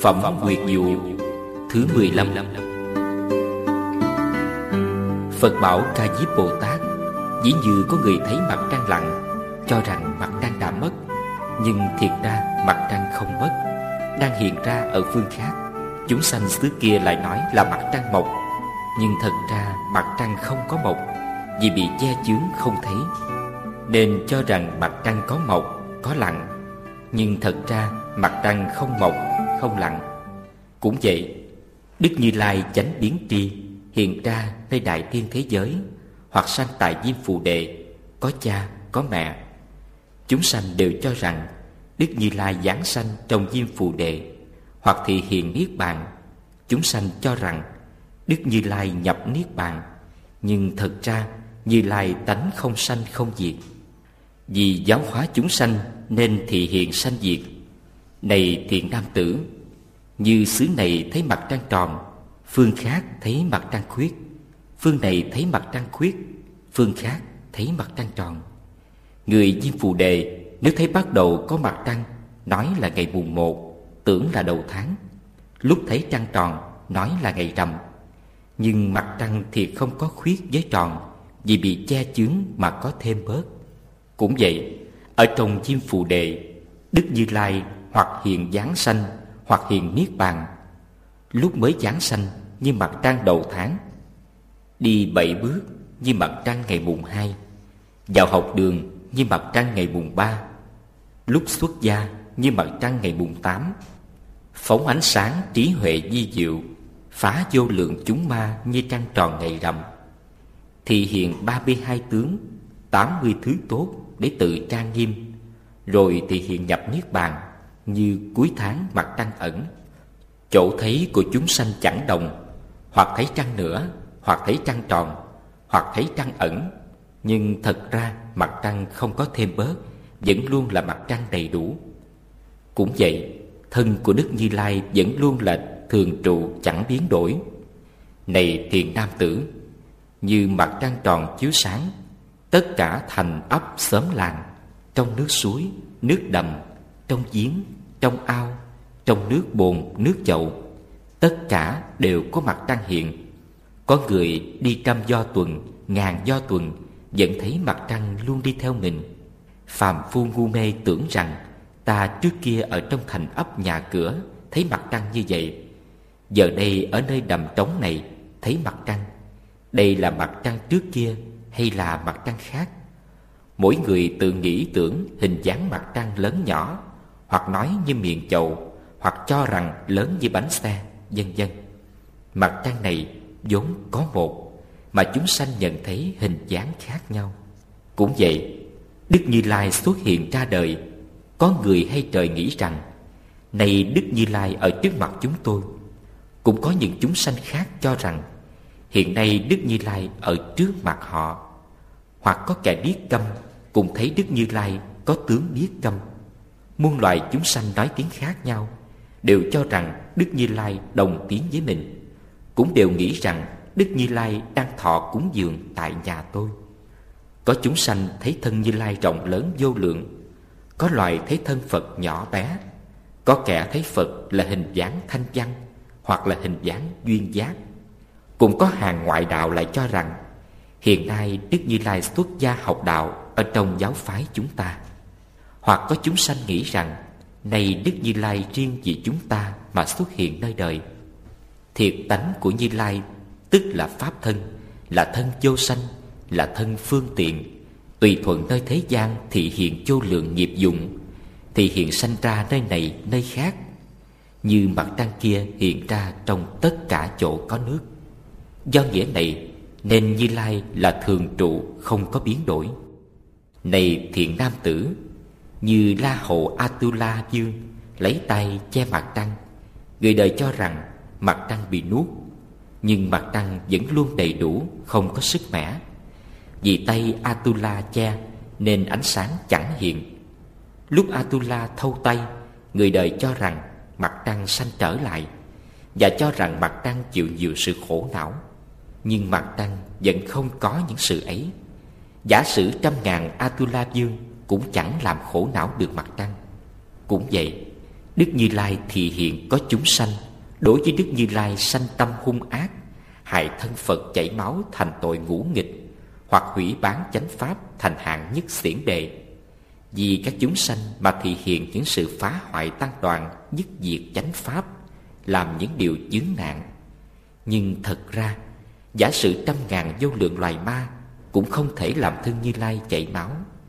Phẩm Nguyệt Dụ thứ 15. Phật bảo Ca Diếp Bồ Tát: ví như có người thấy mặt trăng lặn, cho rằng mặt trăng đã mất, nhưng thiệt ra mặt trăng không mất, đang hiện ra ở phương khác. Chúng sanh xứ kia lại nói là mặt trăng mọc, nhưng thật ra mặt trăng không có mọc, vì bị che chướng không thấy, nên cho rằng mặt trăng có mọc, có lặn, nhưng thật ra mặt trăng không mọc, không lặn. Cũng vậy, Đức Như Lai chánh biến tri hiện ra nơi đại thiên thế giới, hoặc sanh tại Diêm Phù Đề, có cha, có mẹ. Chúng sanh đều cho rằng Đức Như Lai giáng sanh trong Diêm Phù Đề, hoặc thị hiện Niết Bàn. Chúng sanh cho rằng Đức Như Lai nhập Niết Bàn, nhưng thật ra Như Lai tánh không sanh không diệt. Vì giáo hóa chúng sanh nên thị hiện sanh diệt. Này thiện nam tử, như xứ này thấy mặt trăng tròn, phương khác thấy mặt trăng khuyết. Phương này thấy mặt trăng khuyết, phương khác thấy mặt trăng tròn. Người Diêm Phù Đề nếu thấy bắt đầu có mặt trăng, nói là ngày mùng 1, tưởng là đầu tháng. Lúc thấy trăng tròn, nói là ngày rằm. Nhưng mặt trăng thiệt không có khuyết với tròn, vì bị che chướng mà có thêm bớt. Cũng vậy, ở trong Diêm Phù Đề, Đức Như Lai hoặc hiện giáng sanh, hoặc hiện Niết Bàn. Lúc mới giáng sanh như mặt trăng đầu tháng, đi 7 bước như mặt trăng ngày mùng 2, vào học đường như mặt trăng ngày mùng 3, lúc xuất gia như mặt trăng ngày mùng 8, phóng ánh sáng trí huệ vi diệu, phá vô lượng chúng ma như trăng tròn ngày rằm. Thì hiện 32 tướng, 80 thứ tốt để tự trang nghiêm, rồi thì hiện nhập Niết Bàn như cuối tháng mặt trăng ẩn. Chỗ thấy của chúng sanh chẳng đồng, hoặc thấy trăng nữa, hoặc thấy trăng tròn, hoặc thấy trăng ẩn, nhưng thật ra mặt trăng không có thêm bớt, vẫn luôn là mặt trăng đầy đủ. Cũng vậy, thân của Đức Như Lai vẫn luôn là thường trụ chẳng biến đổi. Này thiện nam tử, như mặt trăng tròn chiếu sáng, tất cả thành ấp xóm làng, trong nước suối, nước đầm, trong giếng, trong ao, trong nước bồn, nước chậu, tất cả đều có mặt trăng hiện. Có người đi 100 do tuần, 1000 do tuần, vẫn thấy mặt trăng luôn đi theo mình. Phàm phu ngu mê tưởng rằng ta trước kia ở trong thành ấp nhà cửa thấy mặt trăng như vậy, giờ đây ở nơi đầm trống này thấy mặt trăng. Đây là mặt trăng trước kia hay là mặt trăng khác? Mỗi người tự nghĩ tưởng hình dáng mặt trăng lớn nhỏ, hoặc nói như miệng chậu, hoặc cho rằng lớn như bánh xe, vân vân. Mặt trăng này vốn có một, mà chúng sanh nhận thấy hình dáng khác nhau. Cũng vậy, Đức Như Lai xuất hiện ra đời, có người hay trời nghĩ rằng này Đức Như Lai ở trước mặt chúng tôi. Cũng có những chúng sanh khác cho rằng hiện nay Đức Như Lai ở trước mặt họ. Hoặc có kẻ điếc câm cũng thấy Đức Như Lai có tướng điếc câm. Muôn loài chúng sanh nói tiếng khác nhau, đều cho rằng Đức Như Lai đồng tiếng với mình, cũng đều nghĩ rằng Đức Như Lai đang thọ cúng dường tại nhà tôi. Có chúng sanh thấy thân Như Lai rộng lớn vô lượng, có loài thấy thân Phật nhỏ bé, có kẻ thấy Phật là hình dáng thanh văn, hoặc là hình dáng duyên giác. Cũng có hàng ngoại đạo lại cho rằng hiện nay Đức Như Lai xuất gia học đạo ở trong giáo phái chúng ta. Hoặc có chúng sanh nghĩ rằng này Đức Như Lai riêng vì chúng ta mà xuất hiện nơi đời. Thiệt tánh của Như Lai tức là pháp thân, là thân vô sanh, là thân phương tiện, tùy thuận nơi thế gian thị hiện vô lượng nghiệp dụng, thị hiện sanh ra nơi này nơi khác, như mặt trăng kia hiện ra trong tất cả chỗ có nước. Do nghĩa này nên Như Lai là thường trụ, không có biến đổi. Này thiện nam tử, như La Hầu Atula Vương lấy tay che mặt trăng, người đời cho rằng mặt trăng bị nuốt, nhưng mặt trăng vẫn luôn đầy đủ, không có sức mẻ. Vì tay Atula che nên ánh sáng chẳng hiện. Lúc Atula thâu tay, người đời cho rằng mặt trăng sanh trở lại, và cho rằng mặt trăng chịu nhiều sự khổ não. Nhưng mặt trăng vẫn không có những sự ấy. Giả sử 100.000 Atula Vương cũng chẳng làm khổ não được mặt trăng. Cũng vậy, Đức Như Lai thì hiện có chúng sanh đối với Đức Như Lai sanh tâm hung ác, hại thân Phật chảy máu thành tội ngũ nghịch, hoặc hủy bán chánh pháp thành hạng nhất xiển đề. Vì các chúng sanh mà thị hiện những sự phá hoại tăng đoàn, dứt diệt chánh pháp, làm những điều chướng nạn. Nhưng thật ra, giả sử trăm ngàn vô lượng loài ma cũng không thể làm thân Như Lai chảy máu,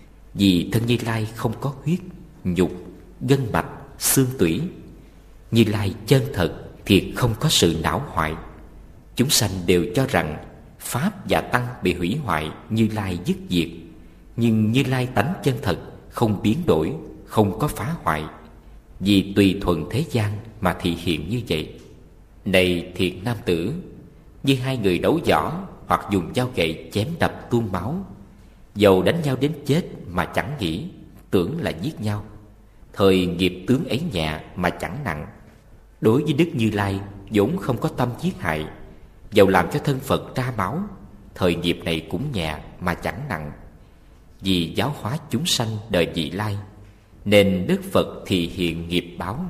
vì thân Như Lai không có huyết, nhục, gân mạch, xương tủy. Như Lai chân thật thì không có sự não hoại. Chúng sanh đều cho rằng pháp và tăng bị hủy hoại, Như Lai dứt diệt. Nhưng Như Lai tánh chân thật, không biến đổi, không có phá hoại, vì tùy thuận thế gian mà thị hiện như vậy. Này thiện nam tử, như hai người đấu võ hoặc dùng dao gậy chém đập tuôn máu, dầu đánh nhau đến chết mà chẳng nghĩ, tưởng là giết nhau, thời nghiệp tướng ấy nhẹ mà chẳng nặng. Đối với Đức Như Lai vốn không có tâm giết hại, dầu làm cho thân Phật ra máu, thời nghiệp này cũng nhẹ mà chẳng nặng. Vì giáo hóa chúng sanh đời vị lai, nên Đức Phật thì hiện nghiệp báo.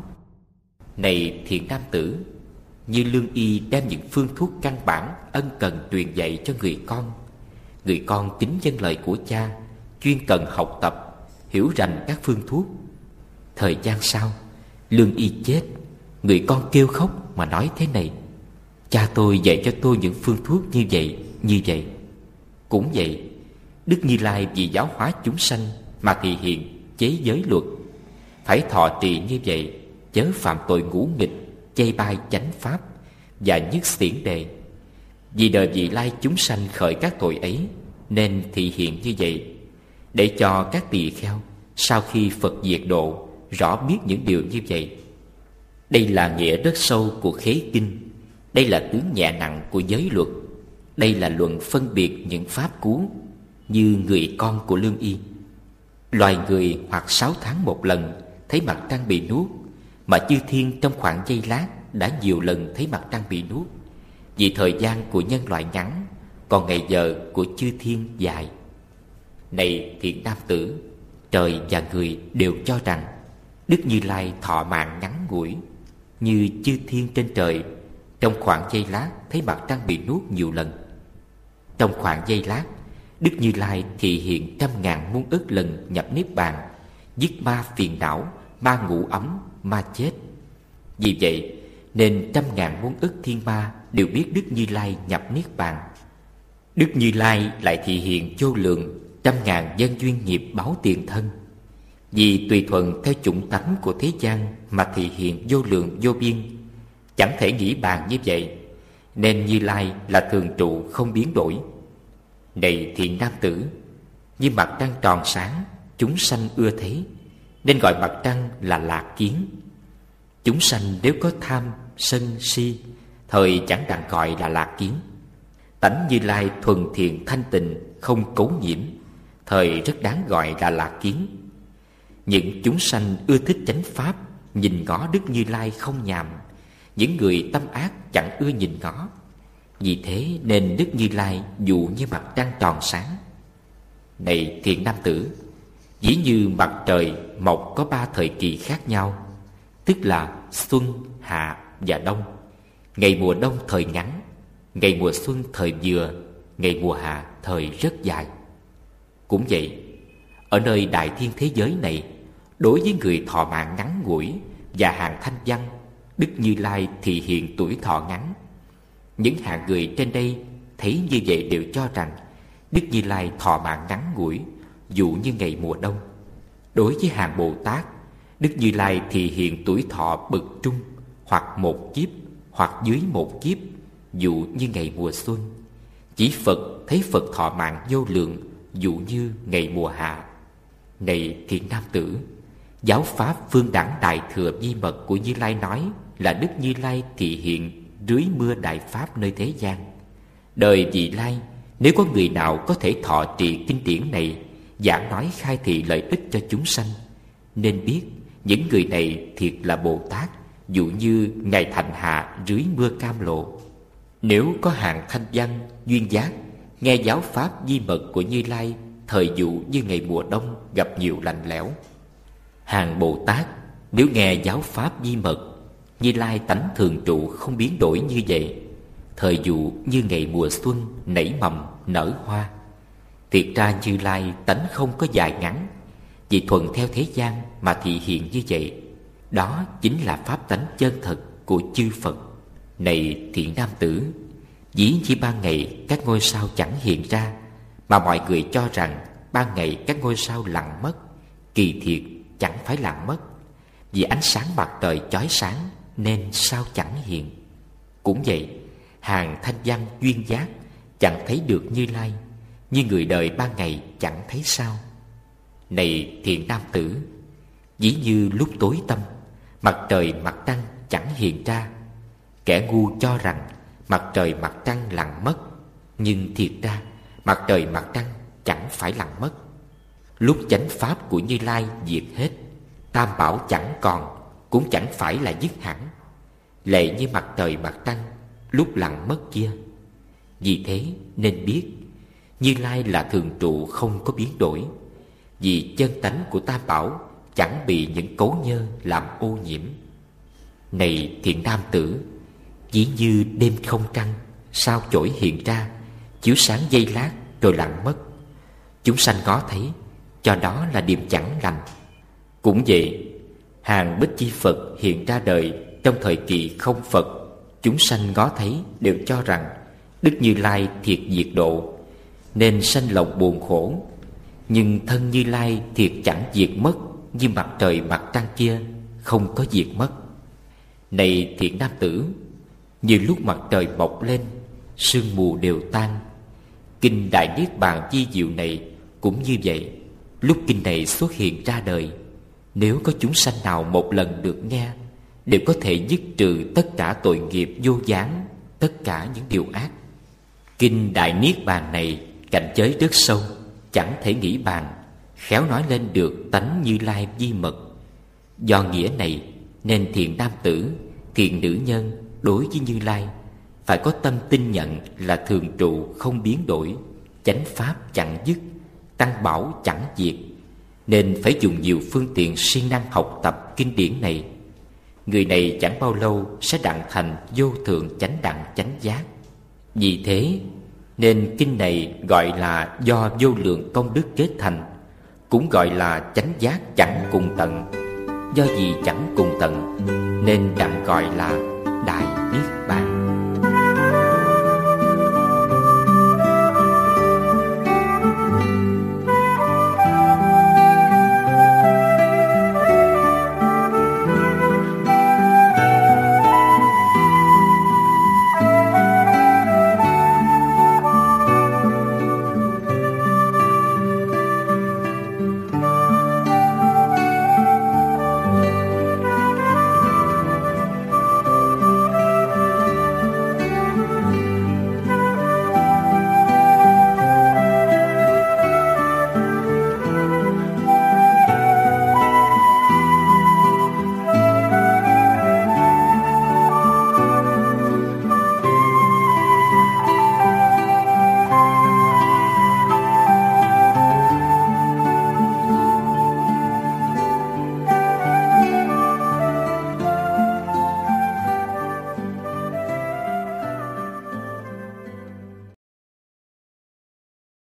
Này thiện nam tử, như lương y đem những phương thuốc căn bản ân cần truyền dạy cho người con. Người con kính vâng lời của cha, chuyên cần học tập, hiểu rành các phương thuốc. Thời gian sau, lương y chết, người con kêu khóc mà nói thế này: cha tôi dạy cho tôi những phương thuốc như vậy, như vậy. Cũng vậy, Đức Như Lai vì giáo hóa chúng sanh mà thị hiện chế giới luật, phải thọ trì như vậy, chớ phạm tội ngũ nghịch, chê bai chánh pháp và nhất xiển đề. Vì đời vị lai chúng sanh khởi các tội ấy, nên thị hiện như vậy, để cho các tỳ kheo sau khi Phật diệt độ rõ biết những điều như vậy. Đây là nghĩa rất sâu của khế kinh. Đây là tướng nhẹ nặng của giới luật. Đây là luận phân biệt những pháp cú, như người con của lương y. Loài người hoặc 6 tháng một lần thấy mặt trăng bị nuốt, mà chư thiên trong khoảng giây lát đã nhiều lần thấy mặt trăng bị nuốt. Vì thời gian của nhân loại ngắn, còn ngày giờ của chư thiên dài. Này thiện nam tử, trời và người đều cho rằng Đức Như Lai thọ mạng ngắn ngủi, như chư thiên trên trời trong khoảng giây lát thấy mặt trăng bị nuốt nhiều lần. Trong khoảng giây lát, Đức Như Lai thị hiện 100.000 muôn ức lần nhập niết bàn, dứt ma phiền não, ma ngủ ấm, ma chết. Vì vậy nên 100.000 muôn ức thiên ma đều biết Đức Như Lai nhập niết bàn. Đức Như Lai lại thị hiện vô lượng 100.000 dân duyên nghiệp báo tiền thân. Vì tùy thuận theo chủng tánh của thế gian mà thị hiện vô lượng vô biên, chẳng thể nghĩ bàn như vậy, nên Như Lai là thường trụ không biến đổi. Này thiện nam tử, như mặt trăng tròn sáng, chúng sanh ưa thấy, nên gọi mặt trăng là lạc kiến. Chúng sanh nếu có tham, sân, si, thời chẳng đặng gọi là lạc kiến. Tánh Như Lai thuần thiện thanh tịnh, không cấu nhiễm, thời rất đáng gọi là lạc kiến. Những chúng sanh ưa thích chánh pháp, nhìn ngó Đức Như Lai không nhàm. Những người tâm ác chẳng ưa nhìn ngó. Vì thế nên Đức Như Lai dụ như mặt trăng tròn sáng. Này thiện nam tử, dĩ như mặt trời mọc có 3 thời kỳ khác nhau, tức là xuân, hạ và đông. Ngày mùa đông thời ngắn, ngày mùa xuân thời vừa, ngày mùa hạ thời rất dài. Cũng vậy, ở nơi đại thiên thế giới này, đối với người thọ mạng ngắn ngủi và hàng thanh văn, Đức Như Lai thì hiện tuổi thọ ngắn. Những hạng người trên đây thấy như vậy đều cho rằng Đức Như Lai thọ mạng ngắn ngủi, dụ như ngày mùa đông. Đối với hàng Bồ Tát, Đức Như Lai thì hiện tuổi thọ bậc trung, hoặc 1 kiếp, hoặc dưới 1 kiếp, dụ như ngày mùa xuân. Chỉ Phật thấy Phật thọ mạng vô lượng, dụ như ngày mùa hạ. Này thiện nam tử, giáo pháp phương đẳng đại thừa vi mật của Như Lai nói là Đức Như Lai thị hiện rưới mưa đại pháp nơi thế gian. Đời vị lai, nếu có người nào có thể thọ trì kinh điển này, giảng nói khai thị lợi ích cho chúng sanh, nên biết những người này thiệt là Bồ Tát, dụ như ngày thành hạ rưới mưa cam lộ. Nếu có hàng thanh văn, duyên giác, nghe giáo pháp vi mật của Như Lai, thời dụ như ngày mùa đông gặp nhiều lạnh lẽo. Hàng Bồ Tát Nếu nghe giáo pháp di mật, Như Lai tánh thường trụ không biến đổi như vậy, thời dụ như ngày mùa xuân nảy mầm nở hoa. Thiệt ra Như Lai tánh không có dài ngắn, vì thuận theo thế gian mà thị hiện như vậy. Đó chính là pháp tánh chân thật của chư Phật. Này thiện nam tử, dĩ như ban ngày các ngôi sao chẳng hiện ra, mà mọi người cho rằng ban ngày các ngôi sao lặng mất, kỳ thiệt chẳng phải lặng mất. Vì ánh sáng mặt trời chói sáng nên sao chẳng hiện. Cũng vậy, hàng thanh văn duyên giác chẳng thấy được Như Lai, như người đời ban ngày chẳng thấy sao. Này thiện nam tử, dĩ như lúc tối tăm, mặt trời mặt trăng chẳng hiện ra, kẻ ngu cho rằng mặt trời mặt trăng lặng mất, nhưng thiệt ra mặt trời mặt trăng chẳng phải lặng mất. Lúc chánh pháp của Như Lai diệt hết, tam bảo chẳng còn, cũng chẳng phải là dứt hẳn, lệ như mặt trời mặt trăng lúc lặng mất kia. Vì thế nên biết Như Lai là thường trụ không có biến đổi, vì chân tánh của tam bảo chẳng bị những cấu nhơ làm ô nhiễm. Này thiện nam tử, dĩ như đêm không trăng, sao chổi hiện ra, chiếu sáng giây lát rồi lặng mất. Chúng sanh ngó thấy, cho đó là điềm chẳng lành. Cũng vậy, hàng Bích Chi Phật hiện ra đời trong thời kỳ không Phật, chúng sanh ngó thấy đều cho rằng Đức Như Lai thiệt diệt độ, nên sanh lòng buồn khổ. Nhưng thân Như Lai thiệt chẳng diệt mất, như mặt trời mặt trăng kia không có diệt mất. Này thiện nam tử, như lúc mặt trời mọc lên, sương mù đều tan. Kinh Đại Niết Bàn Chi Diệu này cũng như vậy. Lúc kinh này xuất hiện ra đời, nếu có chúng sanh nào một lần được nghe, đều có thể dứt trừ tất cả tội nghiệp vô gián, tất cả những điều ác. Kinh Đại Niết Bàn này cảnh giới rất sâu, chẳng thể nghĩ bàn, khéo nói lên được tánh Như Lai di mật. Do nghĩa này nên thiện nam tử, thiện nữ nhân đối với Như Lai phải có tâm tin nhận là thường trụ không biến đổi, chánh pháp chẳng dứt, tăng bảo chẳng diệt, nên phải dùng nhiều phương tiện siêng năng học tập kinh điển này. Người này chẳng bao lâu sẽ đặng thành vô thượng chánh đẳng chánh giác. Vì thế nên kinh này gọi là do vô lượng công đức kết thành, cũng gọi là chánh giác chẳng cùng tận. Do gì chẳng cùng tận nên đặng gọi là